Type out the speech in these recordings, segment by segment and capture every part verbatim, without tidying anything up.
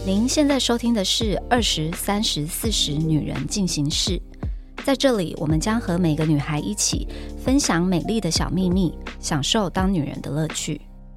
您现在收听的是二十三十四十女人进行式，在这里我们将和每个女孩一起分享美丽的小秘密，享受当女人的乐趣。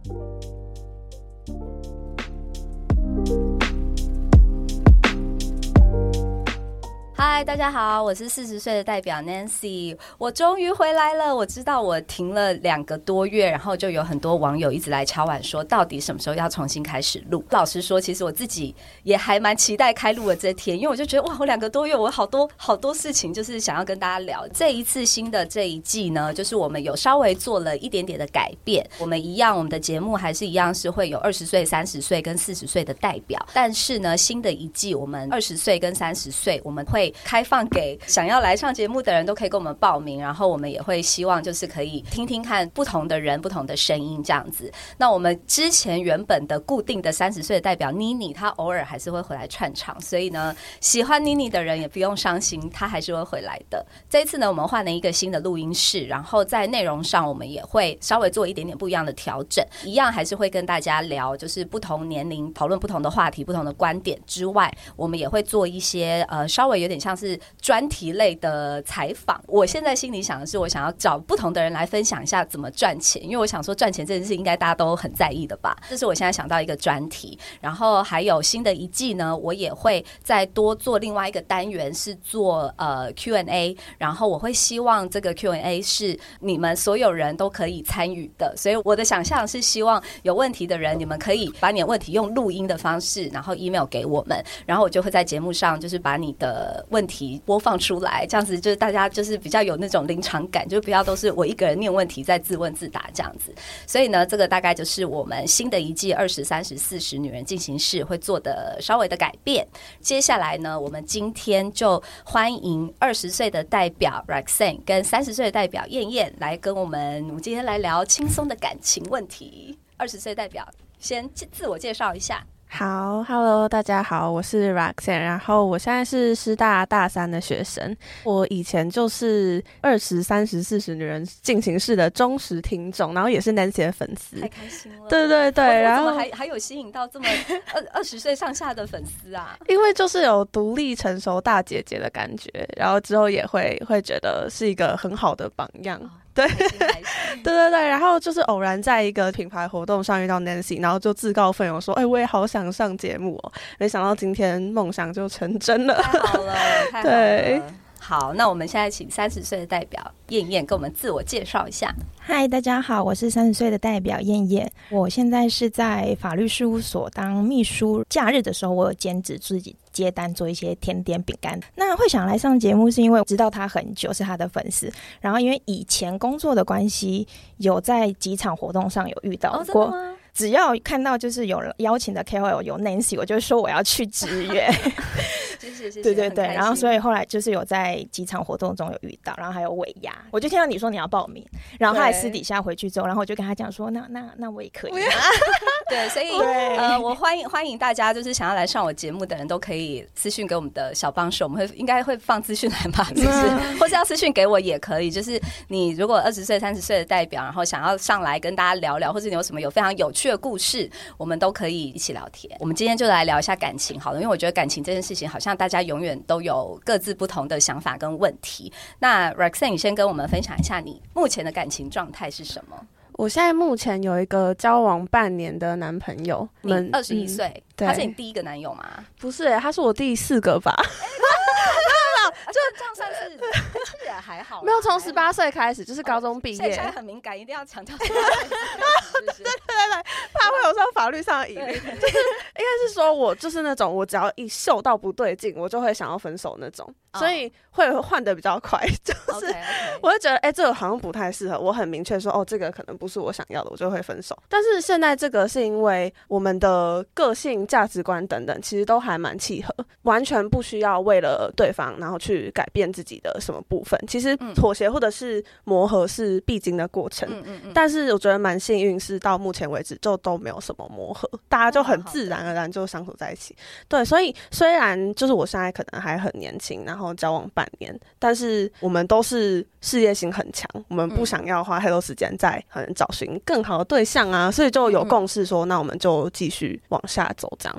嗨，大家好，我是四十岁的代表 Nancy， 我终于回来了。我知道我停了两个多月，然后就有很多网友一直来敲碗说，到底什么时候要重新开始录？老实说，其实我自己也还蛮期待开录的这天，因为我就觉得哇，我两个多月，我好多好多事情就是想要跟大家聊。这一次新的这一季呢，就是我们有稍微做了一点点的改变。我们一样，我们的节目还是一样是会有二十岁、三十岁跟四十岁的代表，但是呢，新的一季我们二十岁跟三十岁，我们会开放给想要来上节目的人都可以跟我们报名，然后我们也会希望就是可以听听看不同的人不同的声音这样子。那我们之前原本的固定的三十岁的代表妮妮，她偶尔还是会回来串场，所以呢喜欢妮妮的人也不用伤心，她还是会回来的。这一次呢我们换了一个新的录音室，然后在内容上我们也会稍微做一点点不一样的调整，一样还是会跟大家聊就是不同年龄讨论不同的话题不同的观点之外，我们也会做一些呃稍微有点像是专题类的采访。我现在心里想的是我想要找不同的人来分享一下怎么赚钱，因为我想说赚钱这件事应该大家都很在意的吧，这是我现在想到一个专题。然后还有新的一季呢，我也会再多做另外一个单元是做呃 Q and A， 然后我会希望这个 Q and A 是你们所有人都可以参与的，所以我的想象是希望有问题的人你们可以把你的问题用录音的方式然后 email 给我们，然后我就会在节目上就是把你的问题播放出来，这样子就是大家就是比较有那种临场感，就不要都是我一个人念问题在自问自答这样子。所以呢这个大概就是我们新的一季二十三十四十女人进行式会做的稍微的改变。接下来呢我们今天就欢迎二十岁的代表 Roxanne 跟三十岁的代表燕燕来跟我们我们今天来聊轻松的感情问题。二十岁代表先自我介绍一下。 好 ，Hello， 大家好，我是 Roxanne， 然后我现在是师大大三的学生。我以前就是二十三十四十女人进行式的忠实听众，然后也是 Nancy 的粉丝， 太开心了。 对对对，然后怎么还还有吸引到这么二二十岁上下的粉丝啊？ 因为就是有独立成熟大姐姐的感觉，然后之后也会会觉得是一个很好的榜样。哦对对对对，然后就是偶然在一个品牌活动上遇到 Nancy， 然后就自告奋勇说：“哎、欸，我也好想上节目哦！”没想到今天梦想就成真了， 太好了，太好了。 对， 好，那我们现在请三十岁的代表燕燕跟我们自我介绍一下。 嗨，大家好，我是三十岁的代表燕燕，我现在是在法律事务所当秘书，假日的时候我有兼职自己接单做一些甜点饼干。那会想来上节目是因为知道他很久，是他的粉丝，然后因为以前工作的关系有在几场活动上有遇到过、哦、真的吗？只要看到就是有邀请的 K O L 有 Nancy， 我就说我要去支援。 谢谢谢谢。 对对对，然后所以后来就是有在几场活动中有遇到，然后还有尾牙，我就听到你说你要报名，然后他还私底下回去之后，然后我就跟他讲说，那那那我也可以。 对，所以呃，我欢迎欢迎大家，就是想要来上我节目的人都可以私讯给我们的小帮手，我们会应该会放资讯栏吧，就是、嗯、或是要私讯给我也可以。就是你如果二十岁、三十岁的代表，然后想要上来跟大家聊聊，或是你有什么有非常有趣的故事，我们都可以一起聊天。我们今天就来聊一下感情好了，因为我觉得感情这件事情好像大家永远都有各自不同的想法跟问题。那 Roxanne 你先跟我们分享一下你目前的感情状态是什么？ 我现在目前有一个交往半年的男朋友， 你二十一岁，他是你第一个男友吗？ 不是、欸，他是我第四个吧。 就这样算是，其实也还好。 没有，从十八岁开始，就是高中毕业。 现在很敏感，一定要强调。对对对对，怕会有上法律上的疑虑。就是应该是说，我就是那种，我只要一嗅到不对劲，我就会想要分手那种，哦、所以会换得比较快。就是我会觉得，哎、欸，这个好像不太适合。我很明确说，哦，这个可能不是我想要的，我就会分手。但是现在这个是因为我们的个性、价值观等等，其实都还蛮契合，完全不需要为了对方然后去改变自己的什么部分。其实妥协或者是磨合是必经的过程，嗯嗯嗯，但是我觉得蛮幸运，是到目前为止就都没有什么磨合，大家就很自然而然就相处在一起。对，所以虽然就是我现在可能还很年轻，然后交往半年，但是我们都是事业心很强，我们不想要花太多时间在可能找寻更好的对象啊，所以就有共识说，那我们就继续往下走这样。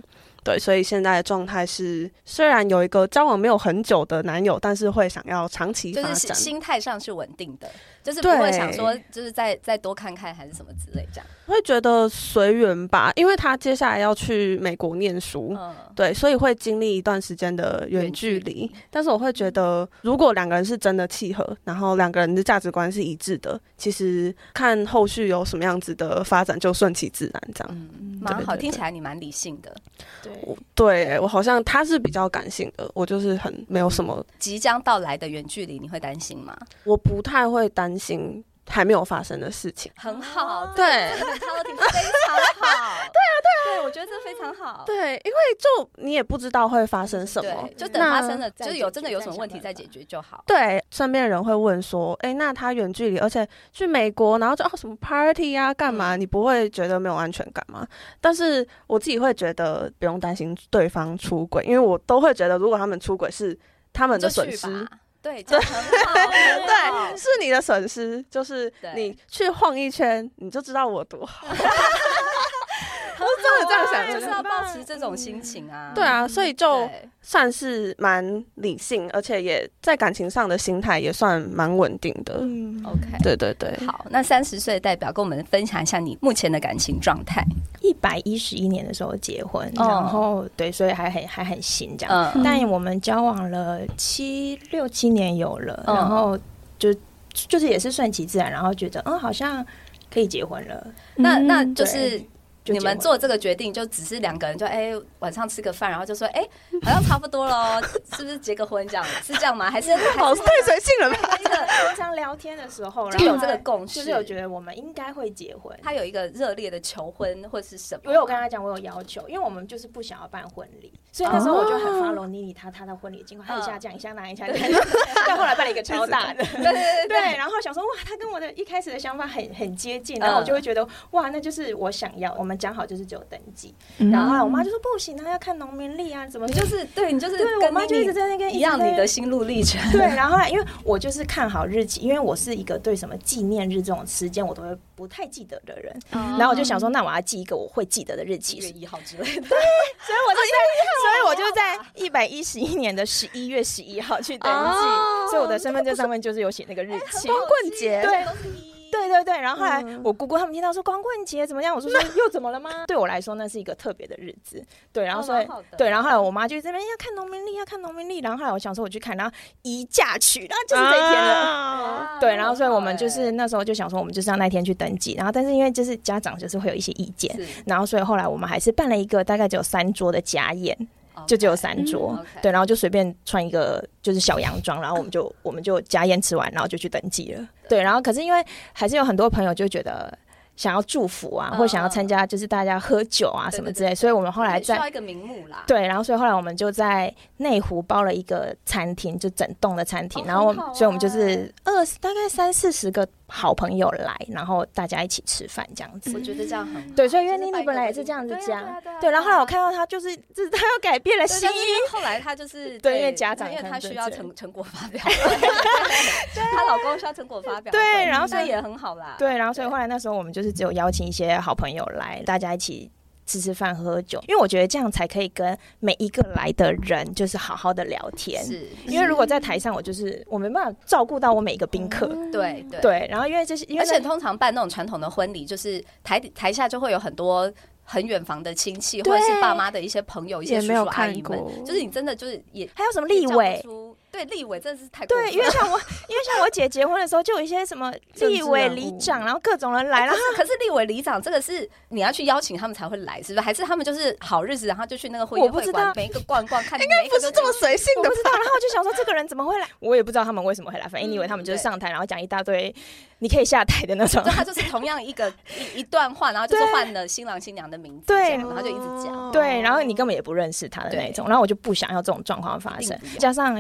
对，所以现在的状态是，虽然有一个交往没有很久的男友，但是会想要长期发展， 就是心态上是稳定的，就是不会想说就是再再多看看还是什么之类这样。 会觉得随缘吧，因为他接下来要去美国念书，嗯、对，所以会经历一段时间的远距离。但是我会觉得，如果两个人是真的契合，然后两个人的价值观是一致的，其实看后续有什么样子的发展，就顺其自然这样。 嗯，蛮好，听起来你蛮理性的。 对，我对我好像他是比较感性的，我就是很没有什么。 即将到来的远距离，你会担心吗？ 我不太会担心还没有发生的事情。 很好， 对， 这个 mentality 非常好。对啊，对啊，对，我觉得这非常好。 对，因为就你也不知道会发生什么， 就等发生了，就是有真的有什么问题再解决就好。 对，身边人会问说，哎、欸，那他远距离，而且去美国，然后就哦什么 party 啊，干嘛？你不会觉得没有安全感吗？但是我自己会觉得不用担心对方出轨，因为我都会觉得，如果他们出轨是他们的损失。 对，这很好， 对，是你的损失，就是你去晃一圈，你就知道我多好。我真的这样想， 就是要保持这种心情啊。 对啊，所以就算是蛮理性，而且也在感情上的心态也算蛮稳定的。 嗯 ，OK， 对对对。 好，那三十岁的代表跟我们分享一下你目前的感情状态。 一百一十一年的时候结婚，哦、然后对，所以还很还很新这样。嗯、但我们交往了七六七年有了，嗯、然后就就是也是顺其自然，然后觉得嗯好像可以结婚了。 那那就是。你们做这个决定就只是两个人就哎、欸、晚上吃个饭，然后就说哎、欸、好像差不多了，是不是结个婚这样？是这样吗？还是好太随性了吧？ 这个平常聊天的时候就有这个共识， 就是有觉得我们应该会结婚。 他有一个热烈的求婚或是什么？ 因为我跟他讲我有要求，因为我们就是不想要办婚礼，所以那时候我就很 follow 妮妮她她的婚礼经过，他一下讲一下那一下，但后来办了一个超大的，对对对，然后想说哇，他跟我的一开始的想法很很接近，然后我就会觉得哇，那就是我想要，我们讲好就是只有登记，嗯、然后后来我妈就说不行啊，要看农民历啊，怎么你就是对你就是对我妈就一直在那跟一样你的心路历程。 对，然后后来因为我就是看好日期，因为我是一个对什么纪念日这种时间我都会不太记得的人，嗯、然后我就想说，那我要记一个我会记得的日期， 一月一号之类的。 对，所以我就在，所以我就在一百一十一年的十一月十一号去登记，哦、所以我的身份证上面就是有写那个日期， 光棍节。 对。对对对，然后后来我姑姑他们听到说光棍节怎么样，我说说又怎么了吗？对我来说那是一个特别的日子，对，然后所以、哦、对，然后后来我妈就这边要看农民历，要看农民历，然后后来我想说我去看，然后移嫁娶，然后就是这一天了，啊、对，然后所以我们就是那时候就想说我们就是要那天去登记，然后但是因为就是家长就是会有一些意见，然后所以后来我们还是办了一个大概只有三桌的家宴。就只有三桌， okay, 嗯 okay. 对，然后就随便穿一个就是小洋装，然后我们就我们就家宴吃完，然后就去登记了。对，然后可是因为还是有很多朋友就觉得想要祝福啊，嗯、或想要参加就是大家喝酒啊什么之类，对对对，所以我们后来在需要一个名目啦。 对，然后所以后来我们就在内湖包了一个餐厅，就整栋的餐厅，哦、然后、啊、所以我们就是二大概三四十个好朋友来，然后大家一起吃饭这样子。 我觉得这样很好。 对，所以因为妮妮本来也是这样子讲，对，然后后来我看到他就是就是他又改变了心意， 后来他就是对，因为家长因为他需要成成果发表，她老公需要成果发表， 对，然后所以也很好啦。 对，然后所以后来那时候我们就是只有邀请一些好朋友来，大家一起吃吃饭喝喝酒，因为我觉得这样才可以跟每一个来的人就是好好的聊天。是，因为如果在台上，我就是我没办法照顾到我每一个宾客。嗯、对对对，然后因为这是，因为而且通常办那种传统的婚礼，就是台台下就会有很多很远房的亲戚，或者是爸妈的一些朋友、一些叔叔阿姨们，就是你真的就是也还有什么立委。 对立委真的是太过对，因为像我，因为像我姐结婚的时候，就有一些什么立委、里长，然后各种人来了。 可是立委、里长这个是你要去邀请他们才会来，是不是？还是他们就是好日子，然后就去那个会议会馆，每一个逛逛看， 应该不是这么随性的， 我不知道。然后我就想说，这个人怎么会来？我也不知道他们为什么会来。反正因为他们就是上台，然后讲一大堆你可以下台的那种。 就他就是同样一个一一段话，然后就是换了新郎新娘的名字，对，然后就一直讲， 对，然后你根本也不认识他的那种。然后我就不想要这种状况发生，加上有很多。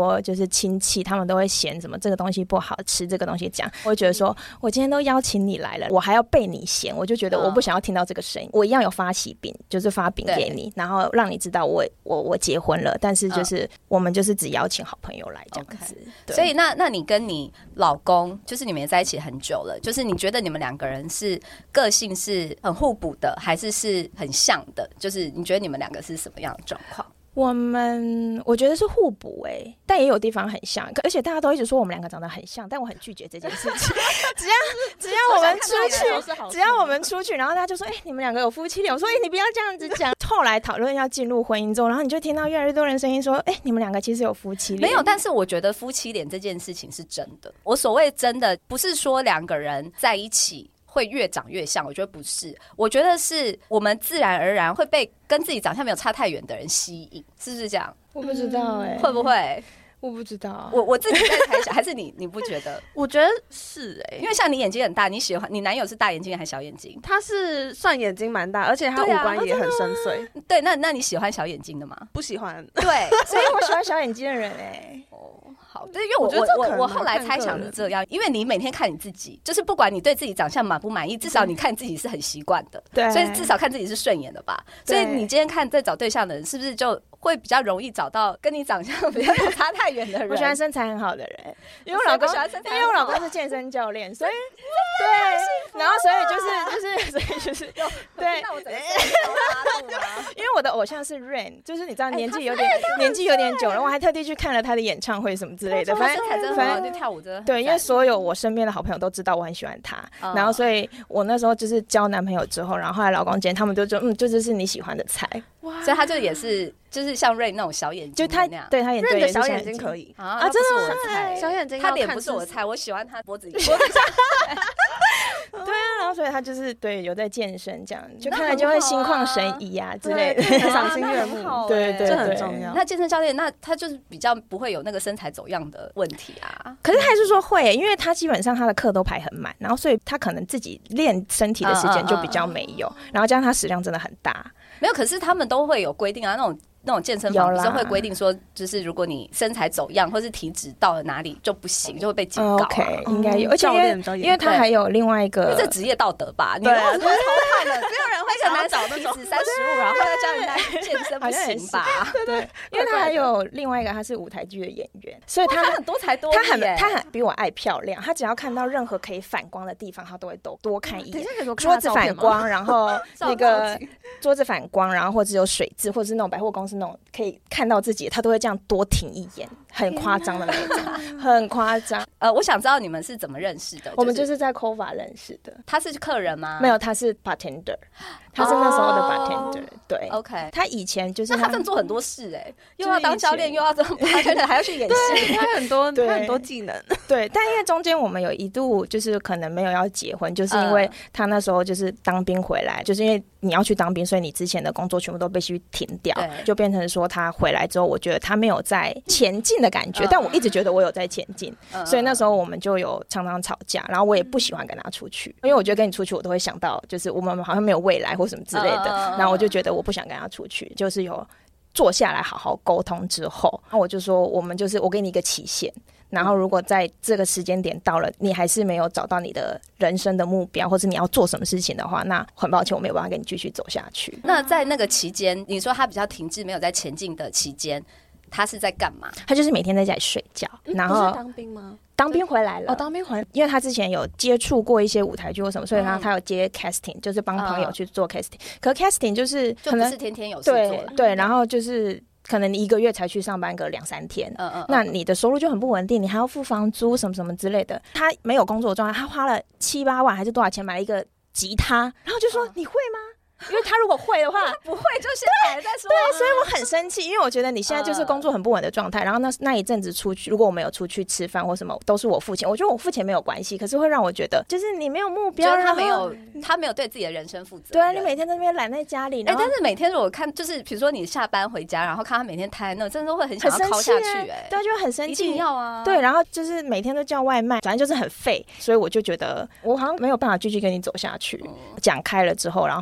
多就是亲戚，他们都会嫌什么这个东西不好吃，这个东西这样，我会觉得说我今天都邀请你来了，我还要被你嫌，我就觉得我不想要听到这个声音。我一样有发喜饼，就是发饼给你，然后让你知道我我我结婚了，但是就是、嗯、我们就是只邀请好朋友来这样子。 Okay. 所以那那你跟你老公就是你们也在一起很久了，就是你觉得你们两个人是个性是很互补的，还是是很像的？就是你觉得你们两个是什么样的状况？ 我们我觉得是互补哎、欸，但也有地方很像，而且大家都一直说我们两个长得很像，但我很拒绝这件事情。只要只要我们出去，只要我们出去，然后大家就说：“哎、欸，你们两个有夫妻脸。”我说：“哎、欸，你不要这样子讲。”后来讨论要进入婚姻中，然后你就听到越来越多人声音说：“哎、欸，你们两个其实有夫妻脸。” 没有，但是我觉得夫妻脸这件事情是真的。我所谓真的，不是说两个人在一起会越长越像，我觉得不是，我觉得是我们自然而然会被跟自己长相没有差太远的人吸引，是不是这样？ 我不知道哎、欸， 会不会？ 我不知道， 我我自己在猜想，还是你你不觉得？ 我觉得是哎、欸， 因为像你眼睛很大，你喜欢你男友是大眼睛还是小眼睛？ 他是算眼睛蛮大，而且他五官也很深邃。对,、啊、 对，那那你喜欢小眼睛的吗？ 不喜欢。 对， 所以我喜欢小眼睛的人哎、欸。 哦，好，对，因为我我我我后来猜想是这样，因为你每天看你自己，就是不管你对自己长相满不满意，至少你看自己是很习惯的，对，所以至少看自己是顺眼的吧。所以你今天看在找对象的人，是不是就会比较容易找到跟你长相比较差太远的人？ 我喜欢身材很好的人，因为我老公喜欢身材，因为我老公是健身教练，所以对，然后所以就是就是所以就是对， 那我怎么拉住吗？ 因为我的偶像是 Rain， 就是你知道年纪有点年纪有点久了，我还特地去看了他的演唱会什么之类的，反正身材真的很好，就跳舞真的对，因为所有我身边的好朋友都知道我很喜欢他，然后所以我那时候就是交男朋友之后，然后后来老公见他们就说嗯，这就是你喜欢的菜， 所以他就也是。就是像瑞那种小眼睛， 就他那样， 对他眼瑞的小眼睛可以啊，啊真的我的菜， 小眼睛他脸不是我的菜，我喜欢他脖子里。 对啊，然后所以他就是对有在健身这样，就看了就会心旷神怡啊之类的， 赏心悦目， 对对， 这很重要。 那健身教练，那他就是比较不会有那个身材走样的问题啊。 可是还是说会，因为他基本上他的课都排很满，然后所以他可能自己练身体的时间就比较没有，然后加上他食量真的很大。 没有，可是他们都会有规定啊，那种。那种健身房不是会规定说，就是如果你身材走样或是体脂到了哪里就不行，就会被警告、啊。 OK， 应该有，而且因为因为他还有另外一个， 因为这职业道德吧？ 对， 你如果偷看了， 没有人会想要找那种体脂三十五，然后要叫人家健身，不行吧？ 对对，因为他还有另外一个，他是舞台剧的演员，所以他很多才多艺， 他很他很比我爱漂亮，他只要看到任何可以反光的地方，他都会多多看一眼。桌子反光，然后那个桌子反光，然后或者有水渍，或者是那种百货公司那种可以。看到自己，他都会这样多停一眼，很夸张的那种，很夸张。 呃，我想知道你们是怎么认识的？ 我们就是在 Kova 认识的。 他是客人吗？ 没有，他是 bartender， 他是那时候的 bartender、哦。对 ，OK。 他以前就是他，那他真的做很多事哎、欸，又要当教练，又要当 bartender， 还要去演戏， 他很多，他很多技能。 对，但因为中间我们有一度就是可能没有要结婚，就是因为他那时候就是当兵回来，就是因为你要去当兵，所以你之前的工作全部都必须停掉，就变成说他回来之后，我觉得他没有在前进的感觉，嗯、但我一直觉得我有在前进、嗯，所以那时候我们就有常常吵架，然后我也不喜欢跟他出去，因为我觉得跟你出去，我都会想到就是我们好像没有未来或什么之类的，嗯、然后我就觉得我不想跟他出去，就是有坐下来好好沟通之后，然后我就说我们就是我给你一个期限。然后，如果在这个时间点到了，你还是没有找到你的人生的目标，或者你要做什么事情的话，那很抱歉，我没有办法跟你继续走下去。 那在那个期间，你说他比较停滞，没有在前进的期间，他是在干嘛？ 他就是每天在家里睡觉，然后不是当兵吗？ 当兵回来了， 哦，当兵回来， 因为他之前有接触过一些舞台剧或什么，所以他他有接 casting， 就是帮朋友去做 casting。可 casting 就是就不是天天有事做对对，然后就是。可能你一个月才去上班个两三天，嗯嗯，那你的收入就很不稳定，你还要付房租什么什么之类的。他没有工作的状态，他花了七八万还是多少钱买了一个吉他，然后就说、嗯、你会吗？因为他如果会的话， 不会就先来再说。 对，所以我很生气，因为我觉得你现在就是工作很不稳的状态。然后那那一阵子出去，如果我们有出去吃饭或什么，都是我付钱。我觉得我付钱没有关系，可是会让我觉得，就是你没有目标， 他没有他没有对自己的人生负责。 对啊，你每天在那边懒在家里，哎、 欸，但是每天如果看，就是比如说你下班回家，然后看他每天瘫在那，真的会很想要敲下去、欸，哎， 对，就很生气， 一定要啊。 对，然后就是每天都叫外卖，反正就是很废，所以我就觉得我好像没有办法继续跟你走下去。讲、嗯、开了之后，然后后来他就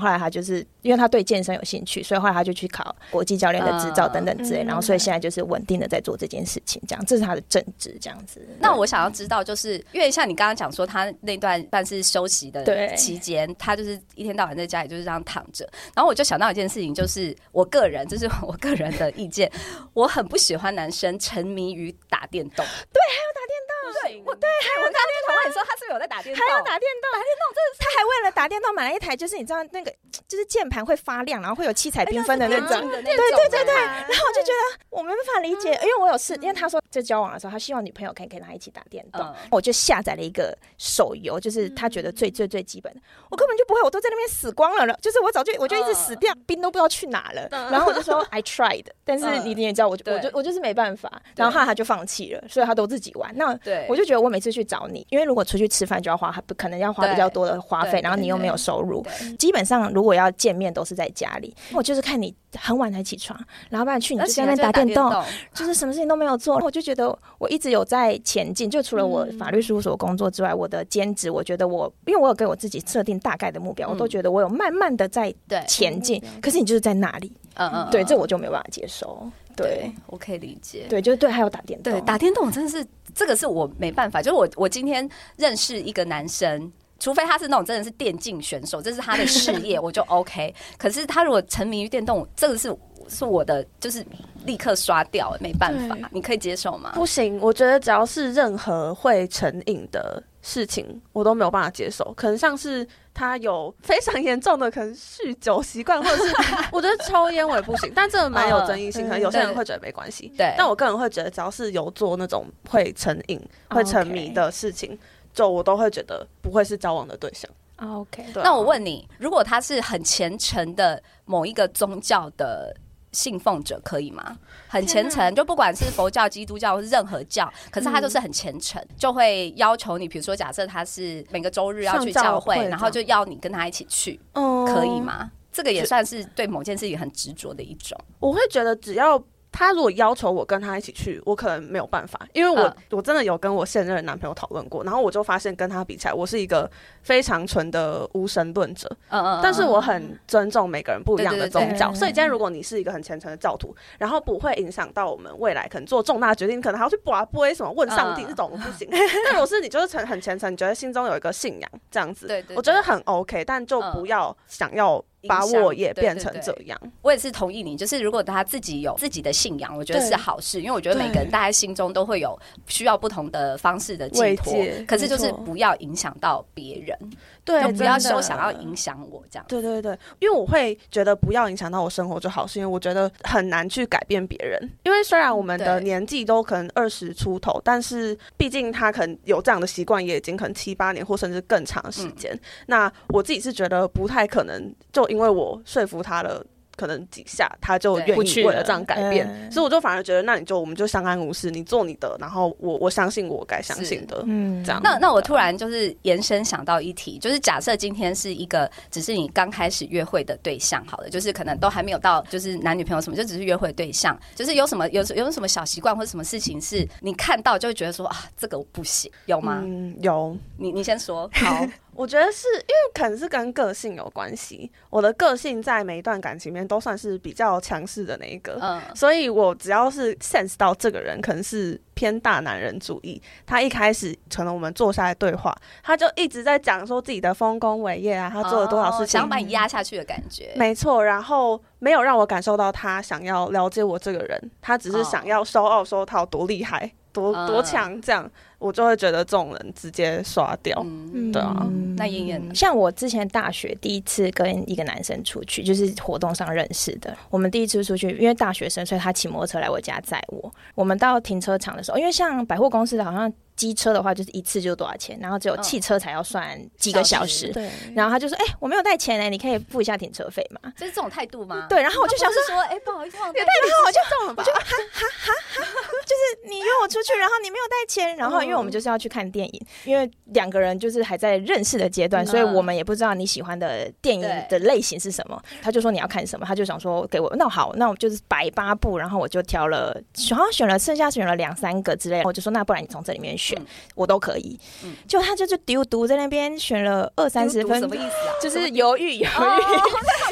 就是因为他对健身有兴趣，所以后来他就去考国际教练的执照等等之类，嗯、然后所以现在就是稳定的在做这件事情，这样这是他的正职这样子。 那我想要知道，就是因为像你刚刚讲说，他那段半是休息的期间，他就是一天到晚在家里就是这样躺着，然后我就想到一件事情，就是我个人，这、就是我个人的意见，我很不喜欢男生沉迷于打电动。 对，还有打电动。 对，我对，还有打电动。我跟你说，他是不是有在打电动？ 还有打电动，打电动，真的是他还为了打电动买了一台，就是你知道那个，就是键盘会发亮，然后会有七彩缤纷的那种。对对对对。然后我就觉得我没办法理解，因为我有试，因为他说在交往的时候，他希望女朋友可以跟他一起打电动，嗯、我就下载了一个手游，就是他觉得最最最基本的，我根本就不会，我都在那边死光了了，就是我早就我就一直死掉，兵都不知道去哪了。然后我就说 I tried， 但是你你也知道，我就我就我就是没办法。然后后来他就放弃了，所以他都自己玩。那我就觉得我每次去找你，因为如果出去吃饭就要花，可能要花比较多的花费，然后你又没有收入，基本上如果要见面都是在家里。我就是看你很晚才起床，然后不然去你就在那边打电动，就是什么事情都没有做。我就觉得我一直有在前进，就除了我法律事务所工作之外，我的兼职，我觉得我因为我有给我自己设定大概的目标，我都觉得我有慢慢的在前进。可是你就是在那里，嗯嗯，对，这我就没有办法接受。对， 我可以理解。 对，就是对，还有打电动， 对，打电动真的是这个是我没办法。就是我我今天认识一个男生，除非他是那种真的是电竞选手，这是他的事业，我就 OK。可是他如果沉迷于电动，这个是是我的，就是立刻刷掉，没办法。你可以接受吗？ 不行，我觉得只要是任何会成瘾的事情，我都没有办法接受。可能像是他有非常严重的可能酗酒习惯，或者是我觉得抽烟我也不行，但这个蛮有争议性，可能有些人会觉得没关系。对，但我个人会觉得，只要是有做那种会成瘾、会沉迷的事情，就我都会觉得不会是交往的对象。 OK， 啊、那我问你，如果他是很虔诚的某一个宗教的信奉者，可以吗？很虔诚，就不管是佛教、基督教或是任何教，可是他就是很虔诚，嗯、就会要求你，比如说，假设他是每个周日要去教会，然后就要你跟他一起去，嗯、可以吗？这个也算是对某件事情很执着的一种。 我会觉得只要他如果要求我跟他一起去，我可能没有办法，因为我、嗯、我真的有跟我现任的男朋友讨论过，然后我就发现跟他比起来，我是一个非常纯的无神论者，嗯嗯嗯，但是我很尊重每个人不一样的宗教，对对对对，所以今天如果你是一个很虔诚的教徒，然后不会影响到我们未来可能做重大决定，可能还要去拔杯什么问上帝、嗯、这种不行。但如果是你就是很虔诚，你觉得心中有一个信仰这样子，对对对，我觉得很 OK， 但就不要想要把我也变成这样。 对对对，我也是同意你，就是如果他自己有自己的信仰，我觉得是好事，因为我觉得每个人大家心中都会有需要不同的方式的寄托，可是就是不要影响到别人，对，就不要说想要影响我这样。 对对对，因为我会觉得不要影响到我生活就好，是因为我觉得很难去改变别人。因为虽然我们的年纪都可能二十出头，但是毕竟他可能有这样的习惯，也已经可能七八年或甚至更长的时间、嗯。那我自己是觉得不太可能，就因为我说服他了。可能几下他就愿意为了这样改变、嗯、所以我就反而觉得那你就我们就相安无事，你做你的，然后我我相信我该相信的，嗯，这样。 那那我突然就是延伸想到一题，就是假设今天是一个只是你刚开始约会的对象好了，就是可能都还没有到就是男女朋友什么，就只是约会对象，就是有什么有有什么小习惯或者什么事情是你看到就会觉得说啊这个我不行，有吗？ 嗯，有。 你你先说。好。 我觉得是因为可能是跟个性有关系，我的个性在每一段感情里面都算是比较强势的那一个、嗯、所以我只要是 sense 到这个人可能是偏大男人主义，他一开始可能我们坐下来对话，他就一直在讲说自己的丰功伟业啊，他做了多少事情、哦、 想把你压下去的感觉。 没错，然后没有让我感受到他想要了解我这个人，他只是想要 show off 说他有多厉害多多强，这样我就会觉得这种人直接刷掉。嗯，对啊。 嗯、那妍妍， 像我之前大学第一次跟一个男生出去，就是活动上认识的。我们第一次出去，因为大学生，所以他骑摩托车来我家载我。我们到停车场的时候，因为像百货公司的好像机车的话就是一次就多少钱，然后只有汽车才要算几个小时。对、嗯。然后他就说：“哎、欸，我没有带钱哎、欸，你可以付一下停车费嘛？” 就是这种态度吗？ 对。然后我就想说：“哎、 欸，不好意思，忘带。” 然后我就中了吧？我就哈哈哈哈，就是你约我出去，然后你没有带钱，然后因为我们就是要去看电影，因为两个人就是还在认识的阶段，所以我们也不知道你喜欢的电影的类型是什么。他就说你要看什么，他就想说给我，那好，那我就是百八部，然后我就挑了，好像选了剩下选了两三个之类的，我就说那不然你从这里面选，嗯、我都可以。嗯、就他就是丢毒在那边选了二三十分， 什么意思啊？ 就是犹豫犹豫。 哦、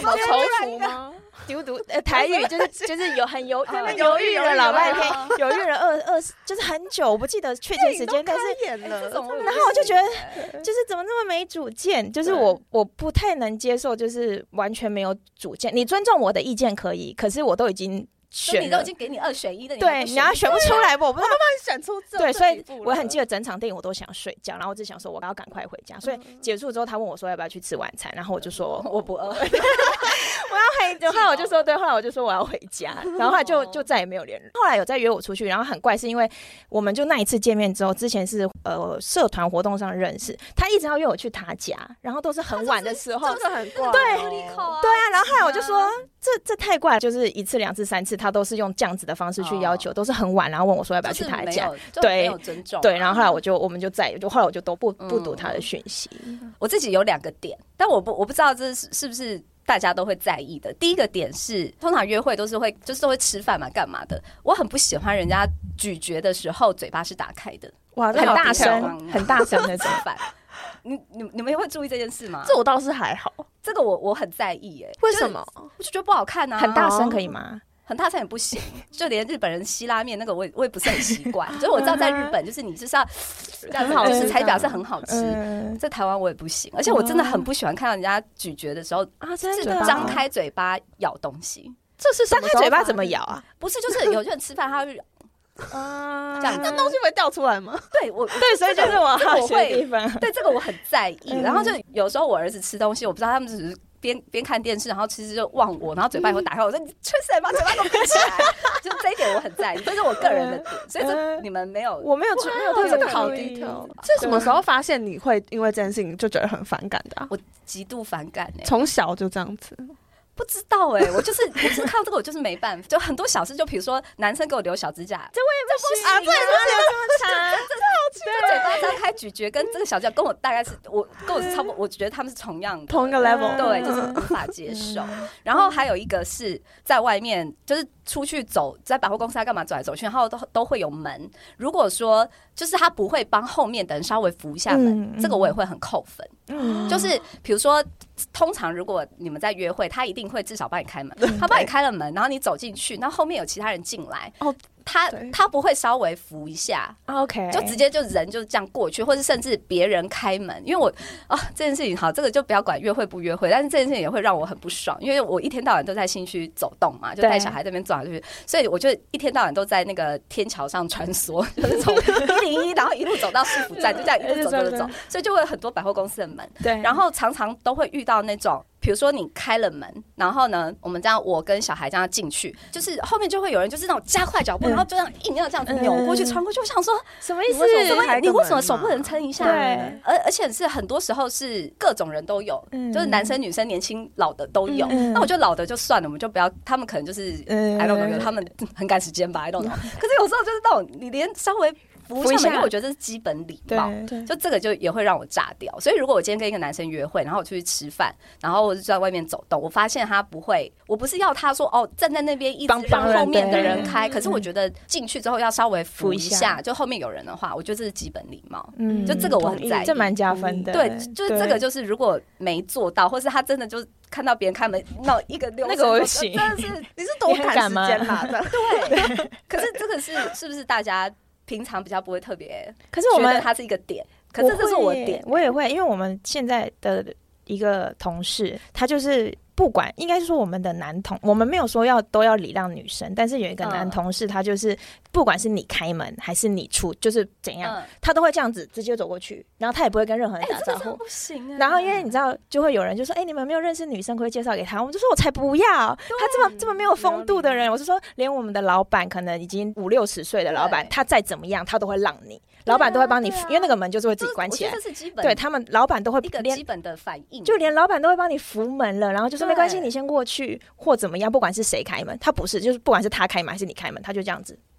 什么踌躇吗？ 丢毒呃台语就是就是有很犹嗯犹豫了老半天嗯， 犹豫了二二十就是很久，我不记得确切时间，但是演了， 这种然后我就觉得就是怎么那么没主见，就是我我不太能接受，就是完全没有主见。你尊重我的意见可以，可是我都已经选了， 你都已经给你二选一的， 对，你要选不出来，我不知道。 选出这对，所以我很记记得整场电影我都想睡觉，然后我只想说我要赶快回家。所以结束之后，他问我说要不要去吃晚餐，然后我就说我不饿，我要回。后来我就说对，后来我就说我要回家，然后后来就就再也没有联络。后来有再约我出去，然后很怪是因为我们就那一次见面之后，之前是呃社团活动上认识，他一直要约我去他家，然后都是很晚的时候， 这个很怪， 对对啊，然后后来我就说这这太怪了，就是一次两次三次，他都是用这样子的方式去要求， 哦、 都是很晚，然后问我说要不要去他家， 对，没有尊重、啊， 对，然后后来我就我们就再也就后来我就都不不读他的讯息、 嗯。我自己有两个点，但我不我不知道这是是不是大家都会在意的。第一个点是，通常约会都是会就是都会吃饭嘛，干嘛的？我很不喜欢人家咀嚼的时候嘴巴是打开的， 哇，很大声，很大声的吃饭。 你你你们也会注意这件事吗？ 这我倒是还好， 这个我我很在意哎、欸。 为什么？ 我就觉得不好看啊。 很大声可以吗？ 很大声也不行，就连日本人吸拉面那个我也我也不是很习惯。就是我知道在日本，就是你就是要很好吃才表示很好吃。嗯、在台湾我也不行，而且我真的很不喜欢看到人家咀嚼的时候啊，真的张开嘴巴咬东西。 这是张开嘴巴怎么咬啊？ 不是，就是有些人吃饭他会。 啊，这样那东西会掉出来吗？ 对，我对，所以就是我好奇的地方。 对，这个我很在意。然后就有时候我儿子吃东西，我不知道他们只是边边看电视，然后其实就望我，然后嘴巴也会打开。我说你吹谁把嘴巴给我闭起来？就这一点我很在意，这是我个人的点。所以这你们没有， 我没有，没有这个好低调。是什么时候发现你会因为这件事情就觉得很反感的、啊？ 我极度反感哎、欸， 从小就这样子。 不知道哎、欸，我就是我是看到这个我就是没办法，就很多小事，就比如说男生给我留小指甲， 这我也不行啊，这也不行，这么长，这好奇怪，嘴巴张开咀嚼跟这个小指甲跟我大概是我跟我是差不多，我觉得他们是同样的， 同一个 level， 对，就是无法接受。然后还有一个是在外面，就是出去走，在百货公司要干嘛走来走去，然后都都会有门。如果说就是他不会帮后面的人稍微扶一下门，这个我也会很扣分。嗯，就是比如说，通常如果你们在约会，他一定会至少帮你开门。他帮你开了门，然后你走进去，然后后面有其他人进来，哦，他他不会稍微扶一下 ，OK， 就直接就人就这样过去，或是甚至别人开门。因为我啊这件事情好，这个就不要管约会不约会，但是这件事情也会让我很不爽，因为我一天到晚都在新区走动嘛，就带小孩这边走来走去，所以我就一天到晚都在那个天桥上穿梭，就是从一零一然后一路走到市府站，就这样一路走走走走，所以就会有很多百货公司的门，对，然后常常都会遇到那种。比如说你开了门，然后呢，我们这样我跟小孩这样进去，就是后面就会有人就是那种加快脚步，嗯、然后就这样硬要这样子扭过去、穿过去。我想说什么意思？ 你为什么手不能撑一下？ 对， 而而且是很多时候是各种人都有，嗯、就是男生女生、年轻老的都有。嗯、那我觉得老的就算了，我们就不要，他们可能就是、嗯、I don't know， 他们很赶时间吧 ，I don't know。可是有时候就是那种你连稍微。扶一下，因为我觉得这是基本礼貌，就这个就也会让我炸掉。所以如果我今天跟一个男生约会，然后我出去吃饭，然后我就在外面走动，我发现他不会，我不是要他说哦站在那边一直让后面的人开，可是我觉得进去之后要稍微扶一下，就后面有人的话，我觉得这是基本礼貌。嗯，就这个我很在意， 这蛮加分的。 对，就是这个就是如果没做到，或是他真的就看到别人开门，那一个溜， 那个我行， 真的是你是多赶时间啦的， 对。可是这个是是不是大家？平常比较不会特别， 可是我们它是一个点，可是这是我的点， 我也会，因为我们现在的一个同事，他就是不管，应该是说我们的男同，我们没有说要都要礼让女生，但是有一个男同事，他就是不管是你开门还是你出，就是怎样，嗯、他都会这样子直接走过去，然后他也不会跟任何人打招呼， 欸、不行啊。 然后因为你知道，就会有人就说，哎、欸，你们没有认识女生，可以介绍给他，我们就说我才不要，他这么这么没有风度的人，我是说，连我们的老板可能已经五六十岁的老板，他再怎么样，他都会让你。老板都会帮你，因为那个门就是会自己关起来。 这是基本， 对他们老板都会一个基本的反应， 就连老板都会帮你扶门了，然后就说没关系，你先过去或怎么样，不管是谁开门，他不是，就是不管是他开门还是你开门，他就这样子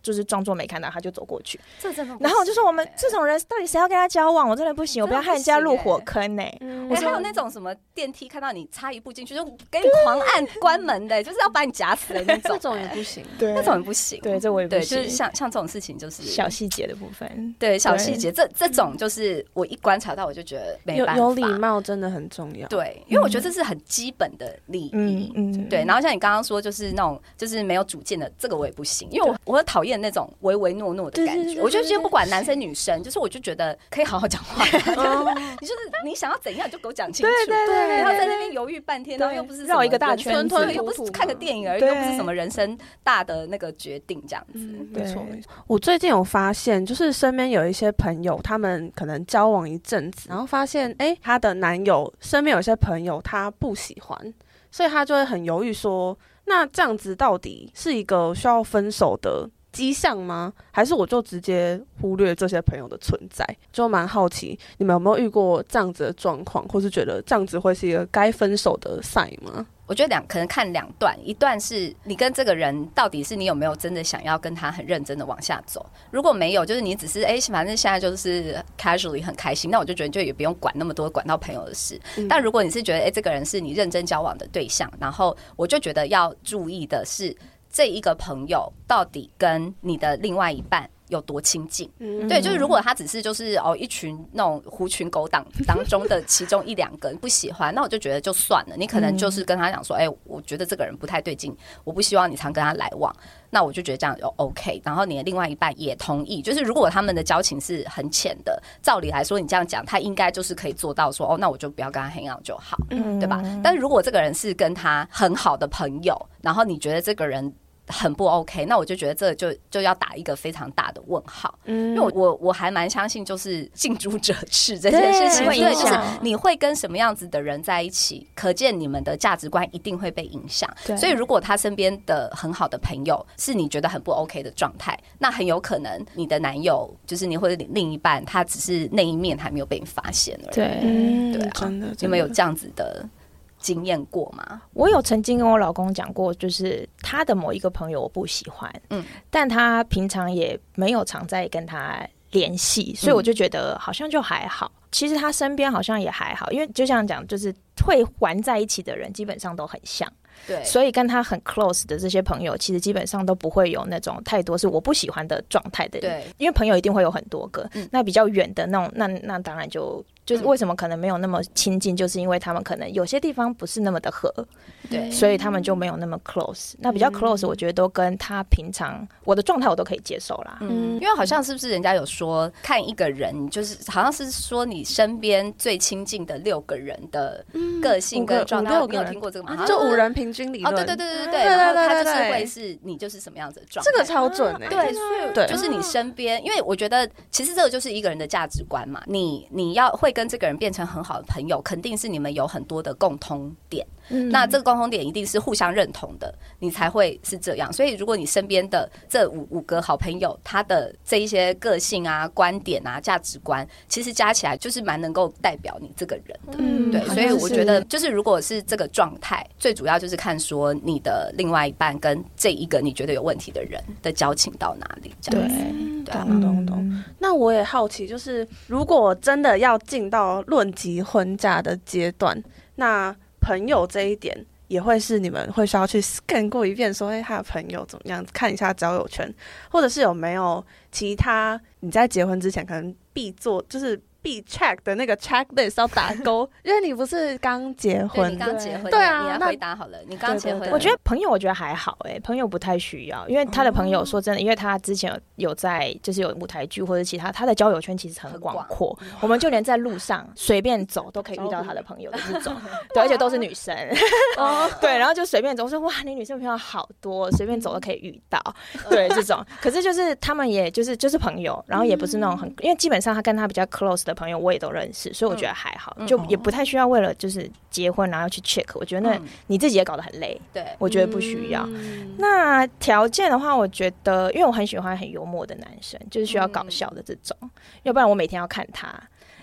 就是装作没看到，他就走过去。 这真的， 然后我就说我们这种人到底谁要跟他交往？我真的不行，我不要害人家入火坑呢、欸。 嗯、我还有那种什么电梯看到你差一步进去就给你狂按关门的、欸，就是要把你夹死的那种、欸， 这种也不行， 对， 那种也不行。 对，这我也不行。 对，就是像像这种事情，就是小细节的部分。 对，小细节，这这种就是我一观察到，我就觉得没办法。 有有礼貌真的很重要。 对，因为我觉得这是很基本的礼仪。嗯嗯，对。然后像你刚刚说，就是那种就是没有主见的，这个我也不行，因为我我很讨厌那种唯唯诺诺的感觉。我就觉得不管男生女生，就是我就觉得可以好好讲话。你就是你想要怎样就给我讲清楚， 对对对， 不要在那边犹豫半天，然后又不是绕一个大圈子， 又不是看个电影而已，又不是什么人生大的那个决定这样子。 没错没错。我最近有发现，就是身边有一些朋友，他们可能交往一阵子，然后发现哎，她的男友身边有些朋友他不喜欢，所以他就会很犹豫说，那这样子到底是一个需要分手的迹象吗？还是我就直接忽略这些朋友的存在？就蛮好奇你们有没有遇过这样子的状况，或是觉得这样子会是一个该分手的 sign 吗？ 我觉得两可能看两段，一段是你跟这个人到底是你有没有真的想要跟他很认真的往下走，如果没有，就是你只是哎、欸，反正现在就是 casually 很开心，那我就觉得就也不用管那么多管到朋友的事。嗯、但如果你是觉得哎、欸，这个人是你认真交往的对象，然后我就觉得要注意的是这一个朋友到底跟你的另外一半有多亲近。嗯、对，就是如果他只是就是哦一群那种狐群狗党当中的其中一两个不喜欢，那我就觉得就算了，你可能就是跟他讲说，哎、欸，我觉得这个人不太对劲，我不希望你常跟他来往，那我就觉得这样就 OK。然后你的另外一半也同意，就是如果他们的交情是很浅的，照理来说你这样讲，他应该就是可以做到说，哦，那我就不要跟他 hang out 就好，嗯、对吧？但是如果这个人是跟他很好的朋友，然后你觉得这个人很不 OK， 那我就觉得这个就就要打一个非常大的问号。嗯，因为我我我还蛮相信就是近朱者赤这件事情，对，就是你会跟什么样子的人在一起，可见你们的价值观一定会被影响。所以如果他身边的很好的朋友是你觉得很不 OK 的状态，那很有可能你的男友就是你或者另一半，他只是那一面还没有被你发现而已。 对， 嗯、 对、啊， 真的， 你们有这样子的经验过吗？ 我有曾经跟我老公讲过，就是他的某一个朋友我不喜欢，嗯，但他平常也没有常在跟他联系，所以我就觉得好像就还好。嗯、其实他身边好像也还好，因为就像讲，就是会玩在一起的人基本上都很像。对，所以跟他很 close 的这些朋友，其实基本上都不会有那种太多是我不喜欢的状态的。对，因为朋友一定会有很多个，嗯、那比较远的那种，那那当然就就是为什么可能没有那么亲近，就是因为他们可能有些地方不是那么的合，对，所以他们就没有那么 close。那比较 close， 我觉得都跟他平常我的状态我都可以接受啦。 嗯，因为好像是不是人家有说，看一个人就是好像是说你身边最亲近的六个人的个性跟状态，你有听过这个吗？ 就五人平均理论。 哦，对对对对对，然后他就是会是你就是什么样子的状态， 这个超准哎、欸。 对，所以就是你身边，因为我觉得其实这个就是一个人的价值观嘛。你你要会跟这个人变成很好的朋友，肯定是你们有很多的共通点。嗯、那这个共同点一定是互相认同的，你才会是这样。所以如果你身边的这五五个好朋友，他的这一些个性啊、观点啊、价值观，其实加起来就是蛮能够代表你这个人的。嗯，对，所以我觉得就是如果是这个状态，最主要就是看说你的另外一半跟这一个你觉得有问题的人的交情到哪里，这样子。 对，懂懂懂。那我也好奇，就是如果真的要进到论及婚嫁的阶段，那朋友这一点也会是你们会需要去 scan 过一遍，说哎，他的朋友怎么样，看一下交友圈，或者是有没有其他你在结婚之前可能必做，就是必 check 的那个 checklist 要打勾，因为你不是刚结婚， 你刚结婚， 对啊， 你要回答好了，你刚结婚， 我觉得朋友我觉得还好哎、欸，朋友不太需要，因为他的朋友说真的，因为他之前有有在就是有舞台剧或者其他，他的交友圈其实很广阔，我们就连在路上随便走都可以遇到他的朋友的这种，对，而且都是女生，对，然后就随便走，我说哇，你女生朋友好多，随便走都可以遇到，对，这种，可是就是他们也就是就是朋友，然后也不是那种很，因为基本上他跟他比较 close 的朋友我也都认识，所以我觉得还好，嗯、就也不太需要为了就是结婚然后要去 check， 我觉得那你自己也搞得很累，对，我觉得不需要。嗯、那条件的话，我觉得因为我很喜欢很幽默的男生，就是需要搞笑的这种，嗯、要不然我每天要看他。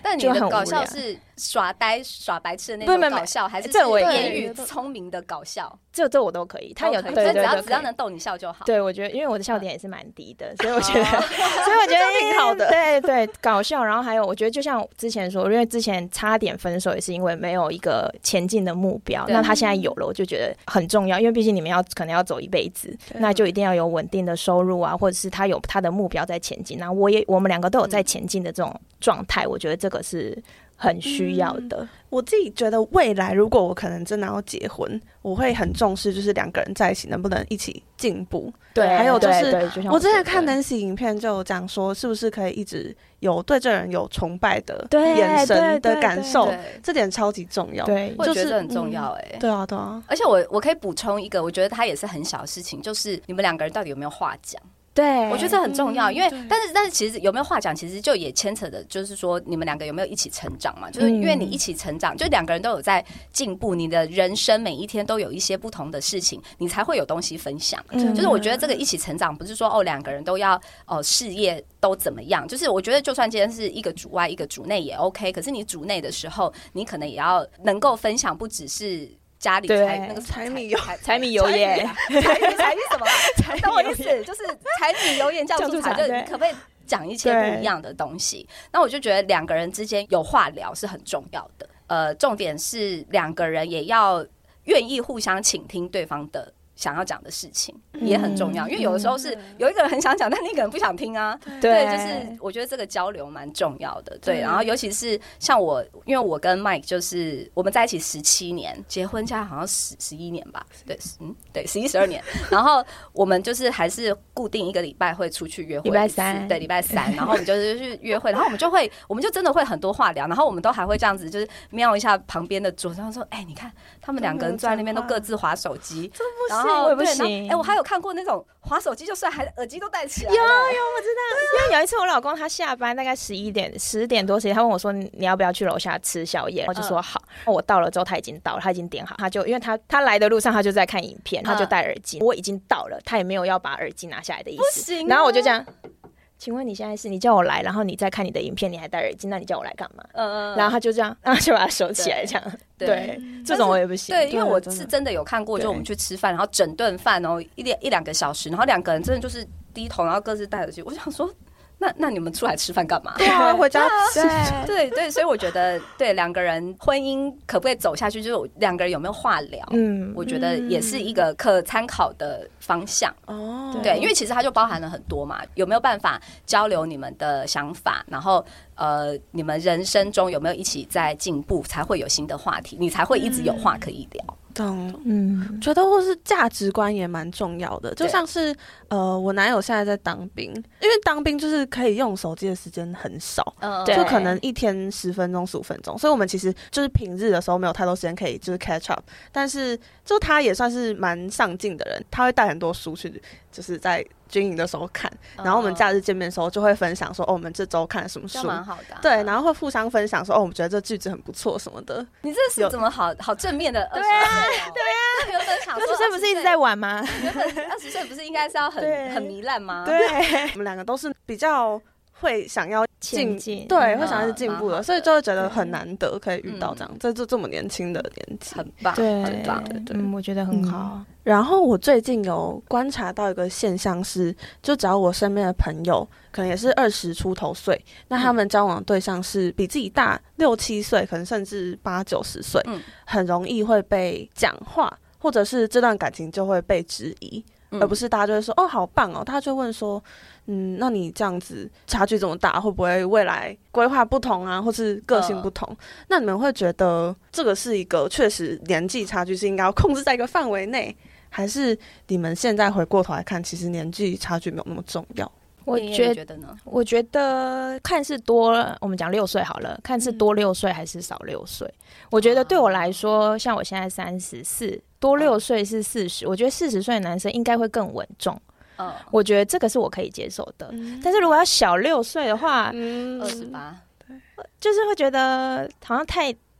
但你的搞笑是耍呆耍白痴的那种搞笑，还是言语聪明的搞笑？ 这这我都可以，他有对对对，只要只要能逗你笑就好。 对，我觉得因为我的笑点也是蛮低的，所以我觉得，所以我觉得挺好的。 对对，搞笑。然后还有，我觉得就像之前说，因为之前差点分手也是因为没有一个前进的目标，那他现在有了，我就觉得很重要，因为毕竟你们要可能要走一辈子，那就一定要有稳定的收入啊，或者是他有他的目标在前进。那我也我们两个都有在前进的这种状态，我觉得这个是很需要的。 嗯，我自己觉得未来如果我可能真的要结婚，我会很重视就是两个人在一起能不能一起进步。 对， 还有就是就我之前看 Nancy 影片就有讲说是不是可以一直有对这人有崇拜的眼神的感受，这点超级重要。 对， 我觉得很重要。哎、欸嗯， 对啊对啊。 而且我我可以补充一个，我觉得它也是很小的事情，就是你们两个人到底有没有话讲。 对， 我觉得这很重要，因为但是但是其实有没有话讲，其实就也牵扯的，就是说你们两个有没有一起成长嘛？就是因为你一起成长，就两个人都有在进步，你的人生每一天都有一些不同的事情，你才会有东西分享。嗯、就是我觉得这个一起成长，不是说哦两个人都要哦事业都怎么样，就是我觉得就算今天是一个主外一个主内也 OK， 可是你主内的时候，你可能也要能够分享，不只是。家里柴那个柴米油柴米油盐， 柴米柴米什么？懂我意思？就是柴米油盐酱醋茶，就你可不可以讲一些不一样的东西？那我就觉得两个人之间有话聊是很重要的。呃，重点是两个人也要愿意互相倾听对方的想要讲的事情，也很重要。因为有的时候是有一个人很想讲，但另一个人不想听啊。对，就是我觉得这个交流蛮重要的。对，然后尤其是像我，因为我跟 Mike 就是我们在一起十七年，结婚现在好像十十一年吧。对，嗯，对，十一十二年。然后我们就是还是固定一个礼拜会出去约会， 礼拜三， 对，礼拜三。然后我们就是去约会，然后我们就会，我们就真的会很多话聊。然后我们都还会这样子，就是瞄一下旁边的桌，然后说：“哎、欸，你看他们两个人坐在那边都各自滑手机。” 这不行。 我也不行， 哎、欸，我还有看过那种滑手机就算，还耳机都戴起来。 有有，我知道。因为有一次我老公他下班大概十一点、十点多时间，他问我说：“你要不要去楼下吃宵夜？”我就说好。嗯、我到了之后，他已经到了，他已经点好，他就因为他他来的路上他就在看影片，他就戴耳机。嗯、我已经到了，他也没有要把耳机拿下来的意思。 不行、啊。 然后我就这样。请问你现在是你叫我来，然后你在看你的影片，你还戴耳机，那你叫我来干嘛？嗯嗯。然后他就这样，然后就把它收起来，这样。对，对这种我也不行。 对，因为我是真的有看过，就我们去吃饭，然后整顿饭哦，一两一两个小时，然后两个人真的就是低头，然后各自戴耳机。我想说。那那你们出来吃饭干嘛？ 对啊，回家吃。 对对，所以我觉得，对两个人婚姻可不可以走下去，就是两个人有没有话聊，嗯，我觉得也是一个可参考的方向。哦，对，因为其实它就包含了很多嘛，有没有办法交流你们的想法，然后呃，你们人生中有没有一起在进步，才会有新的话题，你才会一直有话可以聊。 懂，嗯，觉得或是价值观也蛮重要的，就像是呃，我男友现在在当兵，因为当兵就是可以用手机的时间很少，嗯，就可能一天十分钟、十五分钟，所以我们其实就是平日的时候没有太多时间可以就是 catch up， 但是就他也算是蛮上进的人，他会带很多书去，就是在军营的时候看，然后我们假日见面的时候就会分享说，哦，我们这周看了什么书， 蛮好的、啊。 对，然后会互相分享说，哦，我们觉得这句子很不错什么的。 你这是怎么好好正面的？ 对啊，对啊。 原本想说， 二十岁不是一直在玩吗？ 原本二十岁不是应该是要很很糜烂吗？ 对，我们两个都是比较会想要进进， 对，嗯、会想要是进步的，所以就会觉得很难得可以遇到这样，在这这么年轻的年纪， 很棒， 对， 很棒， 对对，嗯，我觉得很好。 嗯然后我最近有观察到一个现象是，就只要我身边的朋友可能也是二十出头岁，那他们交往的对象是比自己大六七岁，可能甚至八九十岁，嗯、很容易会被讲话，或者是这段感情就会被质疑。而不是大家就会说哦好棒哦，他就问说嗯那你这样子差距这么大，会不会未来规划不同啊，或是个性不同、呃、那你们会觉得这个是一个确实年纪差距是应该要控制在一个范围内，还是你们现在回过头来看其实年纪差距没有那么重要？ 我觉得呢，我觉得看是多，我们讲六岁好了，看是多六岁还是少六岁、嗯。我觉得对我来说，像我现在三十四，多六岁是四十，我觉得四十岁的男生应该会更稳重。嗯，我觉得这个是我可以接受的。嗯、但是如果要小六岁的话， 二十八， 就是会觉得好像太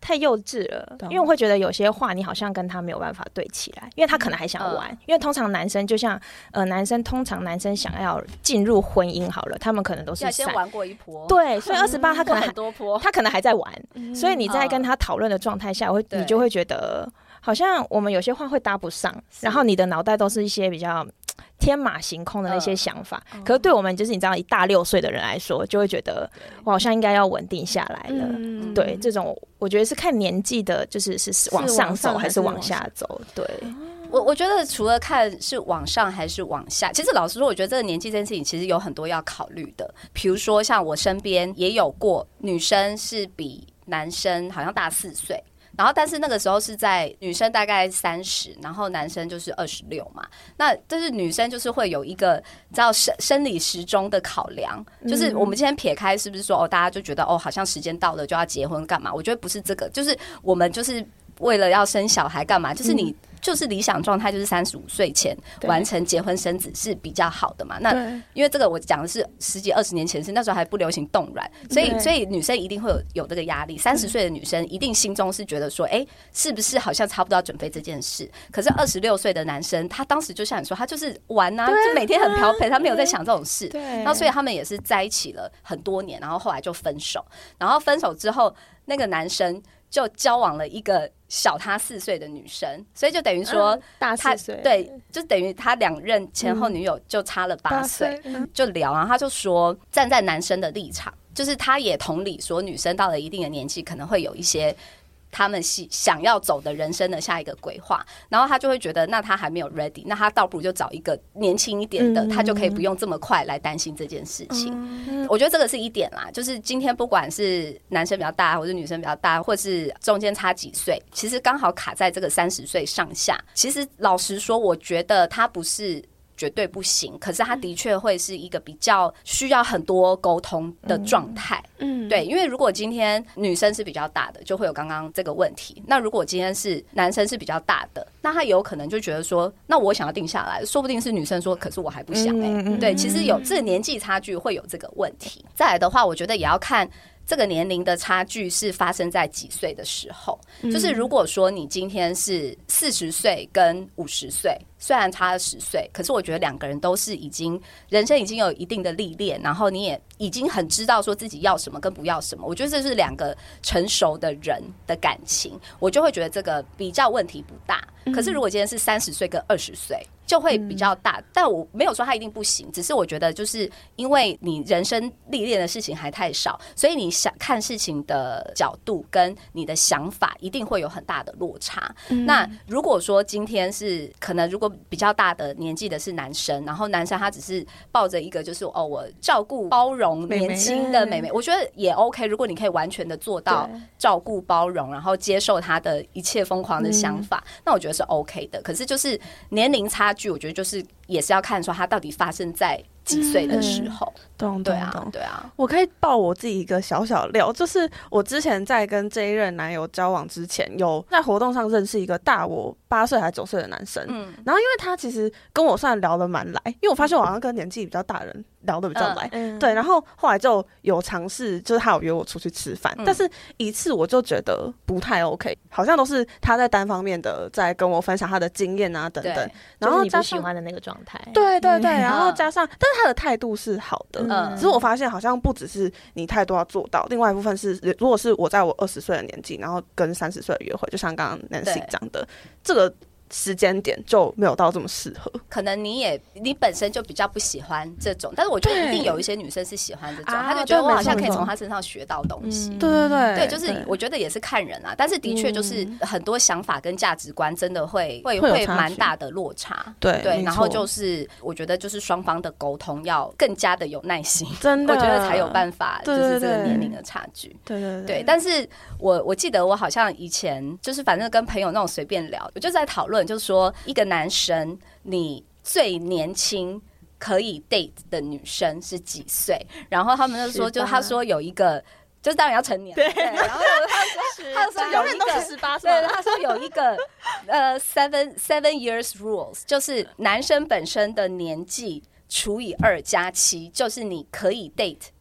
太幼稚了，因为我会觉得有些话你好像跟他没有办法对起来，因为他可能还想玩。嗯、因为通常男生就像呃，男生通常男生想要进入婚姻好了，他们可能都是要先玩过一波， 对，所以二十八他可能很多波， 他可能还在玩，嗯、所以你在跟他讨论的状态下，会你就会觉得好像我们有些话会搭不上，然后你的脑袋都是一些比较天马行空的那些想法，呃、可是对我们就是你知道一大六岁的人来说，就会觉得我好像应该要稳定下来了。嗯、对，这种我觉得是看年纪的，就是是往上走还是往下走。对， 我我觉得除了看是往上还是往下，其实老实说，我觉得这个年纪这件事情其实有很多要考虑的。比如说，像我身边也有过女生是比男生好像大四岁。然后，但是那个时候是在女生大概三十，然后男生就是二十六嘛。那就是女生就是会有一个知道生生理时钟的考量，就是我们今天撇开是不是说哦，大家就觉得哦，好像时间到了就要结婚干嘛？我觉得不是这个，就是我们就是为了要生小孩干嘛？就是你。就是理想状态，就是三十五岁前完成结婚生子是比较好的嘛。那因为这个我讲的是十几二十年前是那时候还不流行冻卵，所以所以女生一定会有有这个压力。三十岁的女生一定心中是觉得说，哎、欸，是不是好像差不多要准备这件事？可是二十六岁的男生，他当时就像你说，他就是玩啊，就每天很调配，他没有在想这种事。那所以他们也是在一起了很多年，然后后来就分手。然后分手之后，那个男生就交往了一个小他四岁的女生，所以就等于说大四岁， 对，就等于他两任前后女友就差了八岁，就聊啊，他就说站在男生的立场，就是他也同理说，女生到了一定的年纪，可能会有一些他们想要走的人生的下一个规划，然后他就会觉得，那他还没有 ready， 那他倒不如就找一个年轻一点的，嗯、他就可以不用这么快来担心这件事情。嗯、我觉得这个是一点啦，就是今天不管是男生比较大，或是女生比较大，或是中间差几岁，其实刚好卡在这个三十岁上下。其实老实说，我觉得他不是绝对不行，可是他的确会是一个比较需要很多沟通的状态。嗯，对，因为如果今天女生是比较大的，就会有刚刚这个问题。那如果今天是男生是比较大的，那他有可能就觉得说，那我想要定下来，说不定是女生说，可是我还不想哎、欸。嗯、对，其实有这个年纪差距会有这个问题。再来的话，我觉得也要看这个年龄的差距是发生在几岁的时候。就是如果说你今天是四十岁跟五十岁，虽然差了十岁，可是我觉得两个人都是已经人生已经有一定的历练，然后你也已经很知道说自己要什么跟不要什么。我觉得这是两个成熟的人的感情，我就会觉得这个比较问题不大。可是如果今天是三十岁跟二十岁，就会比较大。嗯、但我没有说他一定不行，只是我觉得就是因为你人生历练的事情还太少，所以你想看事情的角度跟你的想法一定会有很大的落差。嗯、那如果说今天是可能如果比较大的年纪的是男生，然后男生他只是抱着一个就是哦我照顾包容年轻的妹妹，我觉得也 OK。如果你可以完全的做到照顾包容，然后接受他的一切疯狂的想法，嗯、那我觉得是 OK 的。可是就是年龄差距，我觉得就是也是要看说他到底发生在几岁的时候。 懂、嗯、 对啊，对啊。 我可以爆我自己一个小小料，就是我之前在跟这一任男友交往之前，有在活动上认识一个大我八岁还是九岁的男生。嗯，然后因为他其实跟我算聊得蛮来，因为我发现我好像跟年纪比较大的人聊得比较来。嗯，对。然后后来就有尝试，就是他有约我出去吃饭，嗯、但是一次我就觉得不太 OK， 好像都是他在单方面的在跟我分享他的经验啊等等， 然后你不喜欢的那个状态。 对对对，然后加上，但是他的态度是好的。嗯，只是我发现好像不只是你态度要做到，另外一部分是，如果是我在我二十岁的年纪，然后跟三十岁的约会，就像刚刚 Nancy 讲的，这个时间点就没有到这么适合。 可能你也你本身就比较不喜欢这种，但是我觉得一定有一些女生是喜欢这种，她就觉得我好像可以从她身上学到东西。 对对对， 对，就是我觉得也是看人啊，但是的确就是很多想法跟价值观真的会会会蛮大的落差。 对对，然后就是我觉得就是双方的沟通要更加的有耐心， 真的， 我觉得才有办法就是这个年龄的差距。 对对 对, 对，但是我我记得我好像以前就是反正跟朋友那种随便聊，我就在讨论。就是说，一个男生，你最年轻可以 date 的女生是几岁？然后他们就说，就他说有一个，就是当然要成年，对。然后他说，他说有一个十八岁， 对，他说有一个呃 seven seven years rules， 就是男生本身的年纪除以二加七，就是你可以 date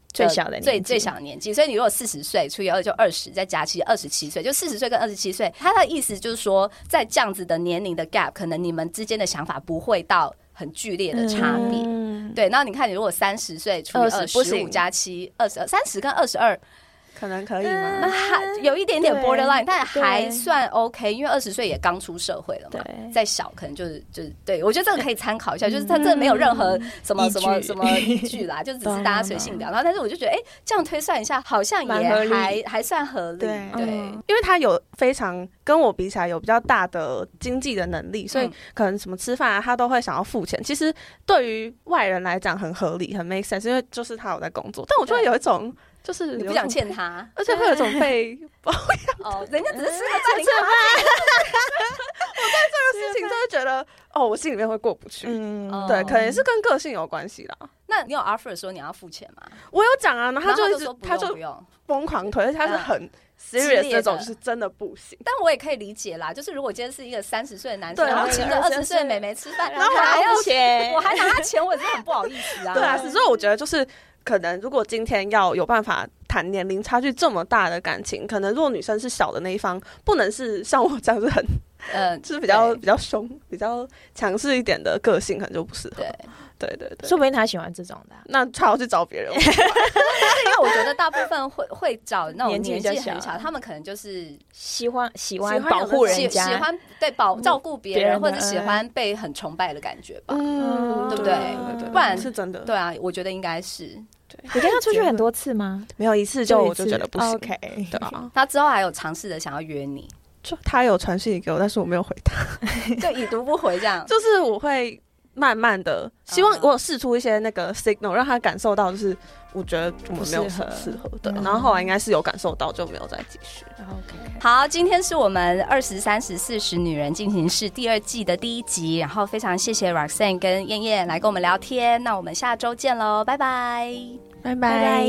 最小的年纪最最小的年纪，所以你如果四十岁除以二就二十，再加七二十七岁，就四十岁跟二十七岁。他的意思就是说，在这样子的年龄的 gap， 可能你们之间的想法不会到很剧烈的差别。嗯、对，然后你看，你如果三十岁除以二十五加七，二十二，三十跟二十二。 可能可以吗？ 嗯、还有一点点 borderline， 但还算 OK， 因为二十岁也刚出社会了嘛，再小可能就是就是对我觉得这个可以参考一下，就是他真的没有任何什么什么什么依据啦，就只是大家随性聊。然后，但是我就觉得，哎、欸，这样推算一下，好像也还还算合理，对，对嗯、因为他有非常跟我比起来有比较大的经济的能力，所以可能什么吃饭啊，他都会想要付钱。其实对于外人来讲很合理，很 make sense， 因为就是他有在工作。但我就会有一种。就是你不想欠他， 而且会有种被包养哦，人家只是吃个饭， 吃饭。我对这个事情就会觉得，哦，我心里面会过不去。嗯，对，可能也是跟个性有关系啦。 那你有 offer 说你要付钱吗？ 我有讲啊，然后他就一直他就疯狂推，而且他是很 serious 那种，就是真的不行。 但我也可以理解啦，就是如果今天是一个三十岁的男生，然后请个二十岁的妹妹吃饭，然后我还要钱，我还拿他钱，我也是很不好意思啊。 对啊，所以我觉得就是。可能如果今天要有办法谈年龄差距这么大的感情，可能如果女生是小的那一方，不能是像我这样子很，呃，就是比较比较凶、比较强势一点的个性，可能就不适合。对对对对， 说不定他喜欢这种的、啊， 那他要去找别人。 因为我觉得大部分会会找那种年纪很小，他们可能就是喜欢喜欢保护人家， 喜欢对保照顾别人，或者喜欢被很崇拜的感觉吧，嗯，对不对？不然是真的。 对啊，我觉得应该是。 你跟他出去很多次吗？ 没有一次就我就觉得不行。 OK， 对啊。 他之后还有尝试的想要约你， 就他有传讯息给我，但是我没有回他， 就已读不回这样。 就是我会慢慢的，希望我有释出一些那个 signal， 让他感受到，就是我觉得我们没有很适合的。然后后来应该是有感受到，就没有再继续。 OK， 好，今天是我们二十三十四十女人进行式第二季的第一集，然后非常谢谢 Roxanne 跟燕燕来跟我们聊天，那我们下周见喽，拜拜， 拜拜。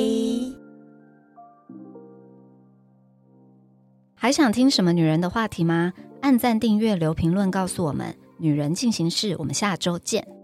还想听什么女人的话题吗？按赞、订阅、留评论告诉我们。女人进行式，我们下周见。